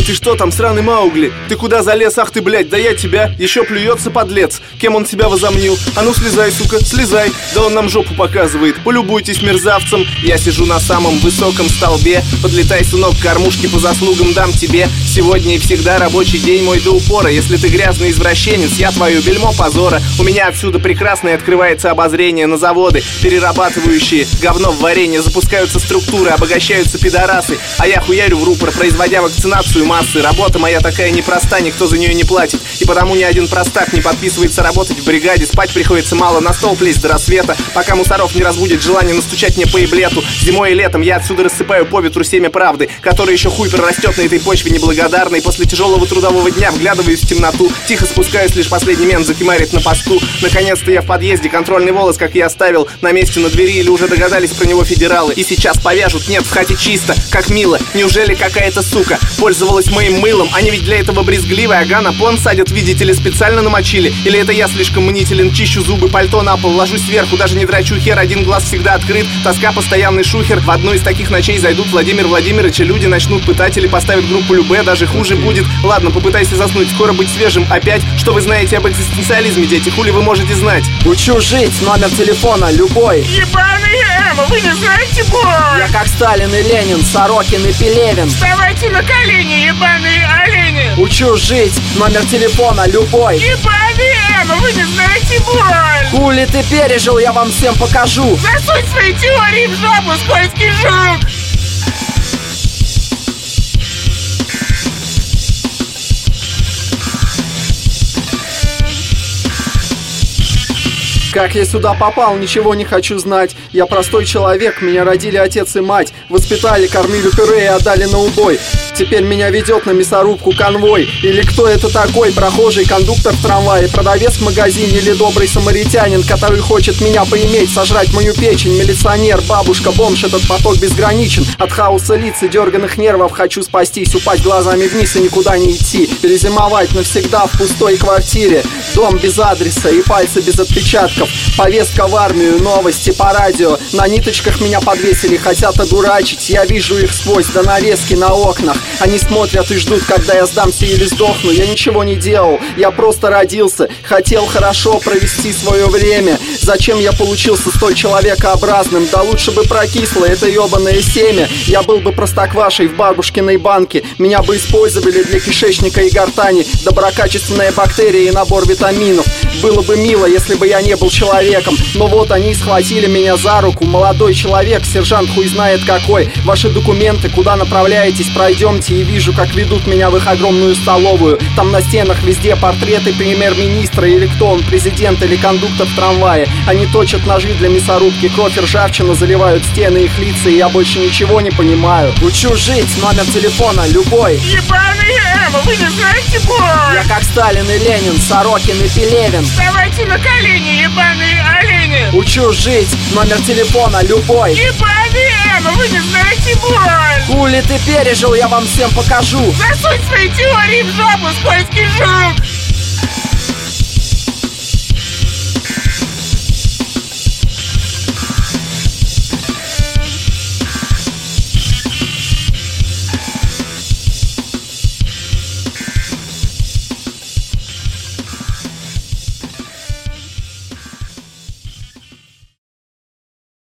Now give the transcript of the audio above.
ты что там, сраный Маугли? Ты куда залез? Ах ты, блядь, да я тебя. Еще плюется, подлец. Кем он себя возомнил? А ну слезай, сука, слезай. Да он нам жопу показывает. Полюбуйтесь мерзавцем. Я сижу на самом высоком столбе. Подлетай, сынок, кормушки по заслугам дам тебе. Сегодня и всегда рабочий день мой до упора. Если ты грязный извращенец, я твое бельмо позора. У меня отсюда прекрасное открывается обозрение на заводы, перерабатывающие говно в варенье. Запускаются структуры, обогащаются пидорасы. А я хуярю в рупор, производя вакцинацию массы. Работа моя такая непроста, никто за нее не платит. И потому ни один простак не подписывается работать в бригаде. Спать приходится мало, на стол плесть до рассвета, пока мусоров не разбудит желание настучать мне по еблету. Зимой и летом я отсюда рассыпаю по ветру семя правды, которое еще хуй прорастет на этой почве неблагодарной. После тяжелого трудового дня вглядываюсь в темноту, тихо спускаюсь, лишь последний мент закимарит на посту. Наконец-то я в подъезде, контрольный волос, как я оставил, на месте на двери, или уже догадались про него федералы. И сейчас повяжут, нет, в хате чисто, как мило. Неужели какая-то сука пользовалась моим мылом? Они ведь для этого брезгливые, ага, на пон садят, видите ли, специально намочили. Или это я слишком мнителен, чищу зубы, пальто на пол, ложусь сверху, даже не драчу хер, один глаз всегда открыт, тоска, постоянный шухер. В одну из таких ночей зайдут Владимир Владимирович, и люди начнут пытать или поставят группу Любэ, даже хуже будет. Ладно, попытайся заснуть, скоро быть свежим опять. Что вы знаете об экзистенциализме, дети, хули вы можете знать? Учу жить, номер телефона любой. Ебаный Эм, вы не знаете бой? Я как Сталин и Ленин, Сорокин и Пелевин. Вставайте на колени, ебаные олени. Учу жить, номер телефона любой. Ебаный Эм, вы не знаете боль? Хули ты пережил, я вам всем покажу. Засунь свои теории в жопу, скользкий жук. Как я сюда попал, ничего не хочу знать. Я простой человек, меня родили отец и мать. Воспитали, кормили пюре и отдали на убой. Теперь меня ведет на мясорубку конвой. Или кто это такой? Прохожий, кондуктор в трамвае, продавец в магазине или добрый самаритянин, который хочет меня поиметь, сожрать мою печень. Милиционер, бабушка, бомж, этот поток безграничен. От хаоса лиц и дерганых нервов хочу спастись, упасть глазами вниз и никуда не идти. Перезимовать навсегда в пустой квартире. Дом без адреса и пальцы без отпечатков. Повестка в армию, новости по радио. На ниточках меня подвесили, хотят одурачить. Я вижу их сквозь занавески на окнах. Они смотрят и ждут, когда я сдамся или сдохну. Я ничего не делал, я просто родился. Хотел хорошо провести свое время. Зачем я получился столь человекообразным? Да лучше бы прокисло это ебаное семя. Я был бы простоквашей в бабушкиной банке. Меня бы использовали для кишечника и гортани. Доброкачественная бактерия и набор витаминов. Было бы мило, если бы я не был человеком. Но вот они схватили меня за руку. Молодой человек, сержант хуй знает какой. Ваши документы, куда направляетесь, пройдемте. И вижу, как ведут меня в их огромную столовую. Там на стенах везде портреты премьер-министра. Или кто он, президент или кондуктор в трамвае. Они точат ножи для мясорубки. Кровь и ржавчина заливают стены их лица. И я больше ничего не понимаю. Учу жить, номер телефона любой. Ебаный Эм, вы не знаете боль? Я как Сталин и Ленин, Сорокин и Пелевин. Вставайте на колени, ебаные олени. Учу жить, номер телефона любой. Ебаный Эм, вы не знаете боль? Хули ты пережил, я вам всем покажу. Засунь свои теории в жопу, скользкий жук.